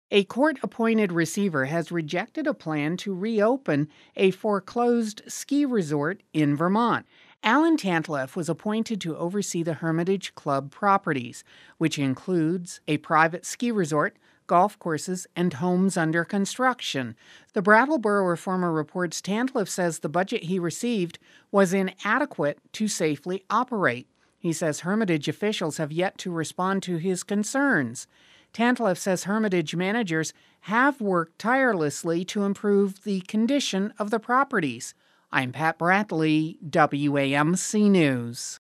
A court-appointed receiver has rejected a plan to reopen a foreclosed ski resort in Vermont. Alan Tantleff was appointed to oversee the Hermitage Club properties, which includes a private ski resort, golf courses, and homes under construction. The Brattleboro Reformer reports Tantleff says the budget he received was inadequate to safely operate. He says Hermitage officials have yet to respond to his concerns. Tantleff says Hermitage managers have worked tirelessly to improve the condition of the properties. I'm Pat Bradley, WAMC News.